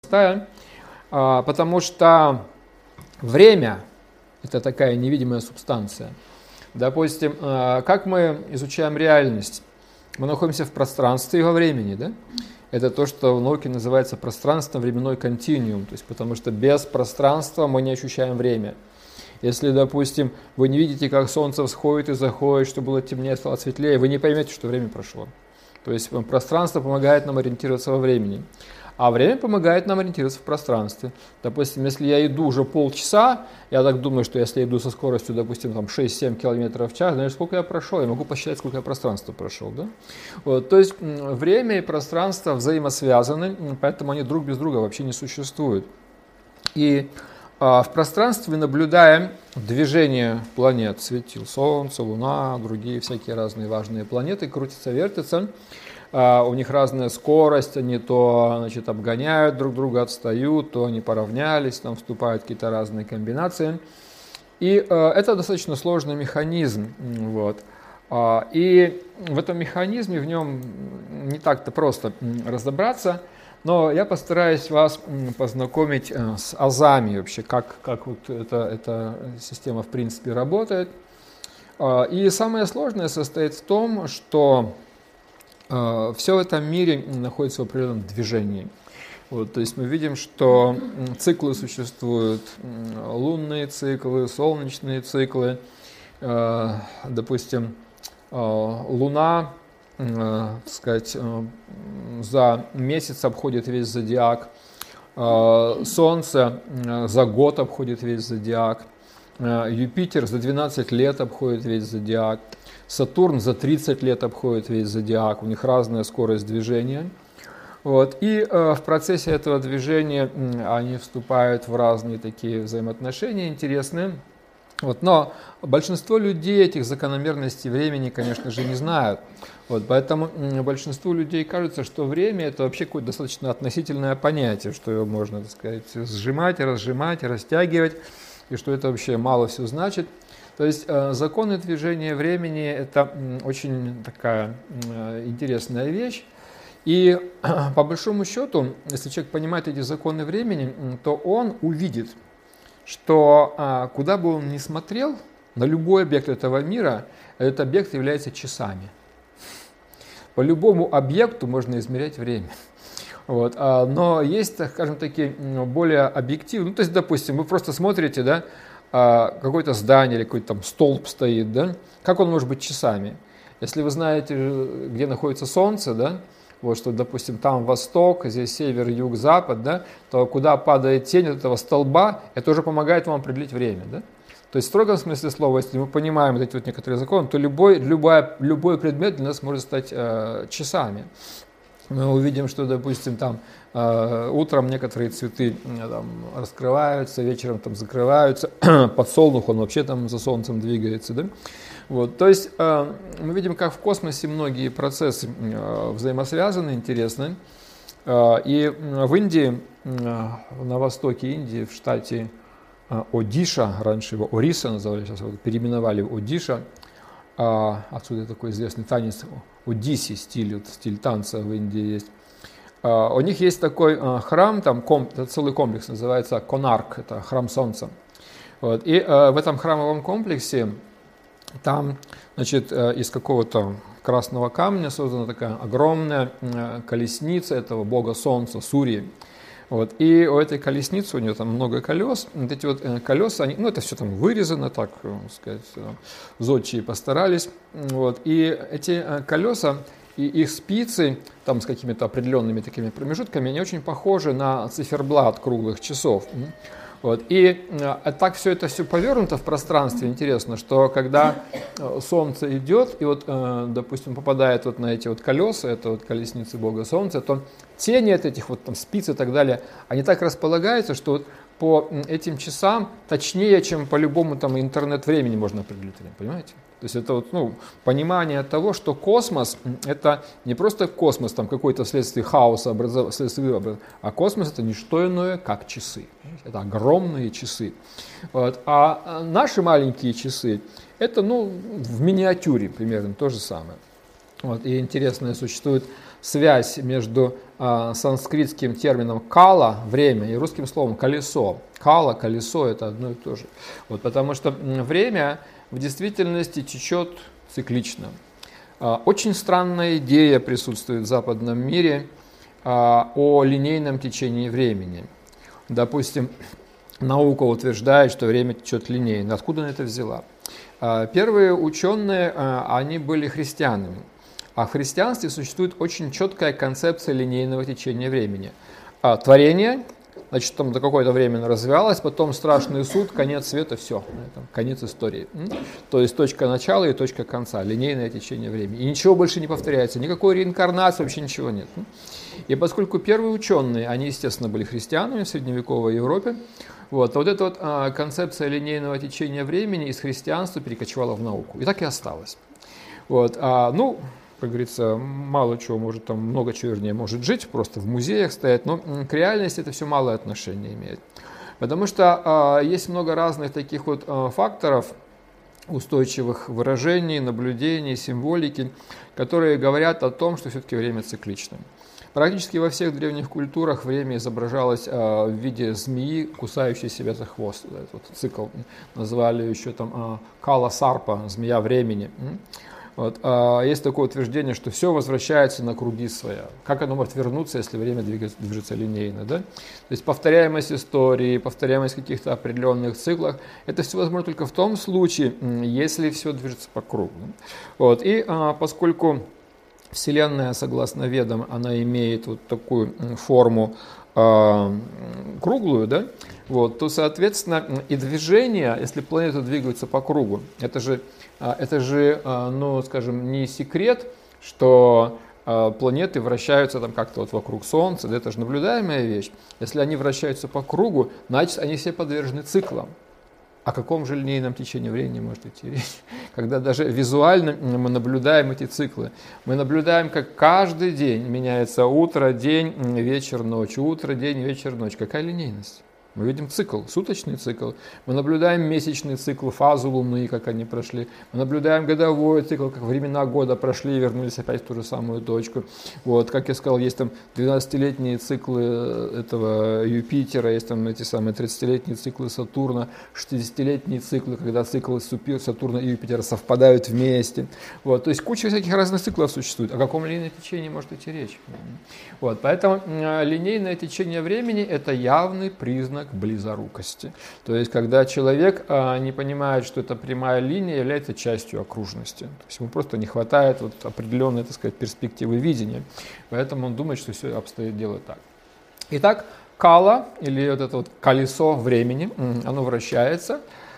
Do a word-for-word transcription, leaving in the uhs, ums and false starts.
простая, потому что время – это такая невидимая субстанция. Допустим, как мы изучаем реальность? Мы находимся в пространстве и во времени, да? Это то, что в науке называется пространственно-временной континуум, то есть потому что без пространства мы не ощущаем время. Если, допустим, вы не видите, как солнце всходит и заходит, что было темнее, стало светлее, вы не поймете, что время прошло. То есть пространство помогает нам ориентироваться во времени, а время помогает нам ориентироваться в пространстве. Допустим, если я иду уже полчаса, я так думаю, что если я иду со скоростью, допустим, там шесть-семь километров в час, знаешь, сколько я прошел, я могу посчитать, сколько я пространства прошел. Да? Вот, то есть время и пространство взаимосвязаны, поэтому они друг без друга вообще не существуют. И а, в пространстве наблюдаем движение планет, светил, Солнце, Луна, другие всякие разные важные планеты, крутятся, вертятся. Uh, у них разная скорость, они то значит, обгоняют друг друга, отстают, то они поравнялись, там вступают какие-то разные комбинации. И uh, это достаточно сложный механизм. Вот. Uh, и в этом механизме, в нем не так-то просто разобраться, но я постараюсь вас познакомить с азами вообще, как, как вот эта, эта система в принципе работает. Uh, и самое сложное состоит в том, что все в этом мире находится в определенном движении. Вот, то есть мы видим, что циклы существуют, лунные циклы, солнечные циклы. Допустим, Луна, так сказать, за месяц обходит весь зодиак, Солнце за год обходит весь зодиак, Юпитер за двенадцать лет обходит весь зодиак, Сатурн за тридцать лет обходит весь зодиак, у них разная скорость движения. Вот. И э, в процессе этого движения э, они вступают в разные такие взаимоотношения интересные. Вот. Но большинство людей этих закономерностей времени, конечно же, не знают. Вот. Поэтому э, большинству людей кажется, что время – это вообще какое-то достаточно относительное понятие, что его можно, так сказать, сжимать, разжимать, растягивать, и что это вообще мало все значит. То есть э, законы движения времени – это э, очень такая э, интересная вещь. И э, по большому счету, если человек понимает эти законы времени, э, то он увидит, что э, куда бы он ни смотрел, на любой объект этого мира, этот объект является часами. По любому объекту можно измерять время. Вот. А, но есть, скажем, такие более объективные. Ну, то есть, допустим, вы просто смотрите, да, какое-то здание или какой-то там столб стоит, да, как он может быть часами? Если вы знаете, где находится Солнце, да, вот что, допустим, там восток, здесь север, юг, запад, да, то куда падает тень от этого столба, это уже помогает вам определить время, да. То есть в строгом смысле слова, если мы понимаем вот эти вот некоторые законы, то любой, любой, любой предмет для нас может стать э, часами. Мы увидим, что, допустим, там э, утром некоторые цветы э, там, раскрываются, вечером там закрываются, подсолнух, он вообще там за солнцем двигается. Да? Вот, то есть э, мы видим, как в космосе многие процессы э, взаимосвязаны, интересны. Э, и в Индии, э, на востоке Индии, в штате э, Одиша, раньше его Ориса называли, сейчас его переименовали в Одиша, э, отсюда такой известный танец Одисси, стиль, вот, стиль танца в Индии есть. Uh, у них есть такой uh, храм, там ком, целый комплекс называется Конарк, это храм Солнца. Вот. И uh, в этом храмовом комплексе там, значит, uh, из какого-то красного камня создана такая огромная uh, колесница этого бога Солнца, Сурьи. Вот. И у этой колесницы, у нее там много колес, вот эти вот колеса, они, ну это все там вырезано, так сказать, зодчие постарались. Вот. И эти колеса и их спицы, там с какими-то определенными такими промежутками, они очень похожи на циферблат круглых часов. Вот. И а так все это все повернуто в пространстве. Интересно, что когда Солнце идет и вот, допустим, попадает вот на эти вот колеса, это вот колесницы Бога Солнца, то тени от этих вот там спиц и так далее, они так располагаются, что вот по этим часам точнее, чем по любому там интернет-времени можно определить, понимаете? То есть это вот, ну, понимание того, что космос – это не просто космос, там какой-то вследствие хаоса, образов... вследствие образов, а космос – это не что иное, как часы. Это огромные часы. Вот. А наши маленькие часы – это, ну, в миниатюре примерно то же самое. Вот. И интересно, существует связь между э, санскритским термином кала, время, и русским словом колесо. Кала, колесо – это одно и то же. Вот, потому что время в действительности течет циклично. Э, очень странная идея присутствует в западном мире э, о линейном течении времени. Допустим, наука утверждает, что время течет линейно. Откуда она это взяла? Э, первые ученые, э, они были христианами. А в христианстве существует очень четкая концепция линейного течения времени. А, творение, значит, там до какое-то время развивалось, потом страшный суд, конец света, все, конец истории. То есть точка начала и точка конца, линейное течение времени. И ничего больше не повторяется, никакой реинкарнации, вообще ничего нет. И поскольку первые ученые, они, естественно, были христианами в средневековой Европе, вот, вот эта вот а, концепция линейного течения времени из христианства перекочевала в науку. И так и осталось. Вот, а, ну, как говорится, мало чего может, там много чего, вернее, может жить, просто в музеях стоять, но к реальности это все малое отношение имеет. Потому что э, есть много разных таких вот э, факторов, устойчивых выражений, наблюдений, символики, которые говорят о том, что все-таки время циклично. Практически во всех древних культурах время изображалось э, в виде змеи, кусающей себя за хвост. Этот вот цикл назвали еще там э, кала сарпа, змея времени. Вот. А есть такое утверждение, что все возвращается на круги своя. Как оно может вернуться, если время двигается, движется линейно? Да? То есть повторяемость истории, повторяемость каких-то определенных циклов, это все возможно только в том случае, если все движется по кругу. Вот. И а, поскольку Вселенная, согласно Ведам, она имеет вот такую форму а, круглую, да? Вот, то, соответственно, и движение, если планеты двигаются по кругу, это же, это же, ну, скажем, не секрет, что планеты вращаются там как-то вот вокруг Солнца, да, это же наблюдаемая вещь. Если они вращаются по кругу, значит, они все подвержены циклам. О каком же линейном течении времени может идти речь? Когда даже визуально мы наблюдаем эти циклы. Мы наблюдаем, как каждый день меняется утро, день, вечер, ночь, утро, день, вечер, ночь. Какая линейность? Мы видим цикл, суточный цикл. Мы наблюдаем месячный цикл, фазу Луны, как они прошли. Мы наблюдаем годовой цикл, как времена года прошли и вернулись опять в ту же самую точку. Вот, как я сказал, есть там двенадцатилетние циклы этого Юпитера, есть там эти самые тридцатилетние циклы Сатурна, шестидесятилетние циклы, когда циклы Сатурна и Юпитера совпадают вместе. Вот, то есть куча всяких разных циклов существует. О каком линейном течении может идти речь? Вот, поэтому линейное течение времени – это явный признак близорукости. То есть, когда человек а, не понимает, что эта прямая линия является частью окружности. То есть, ему просто не хватает вот определенной, так сказать, перспективы видения. Поэтому он думает, что все обстоит дело так. Итак, кала, или вот это вот колесо времени, оно вращается.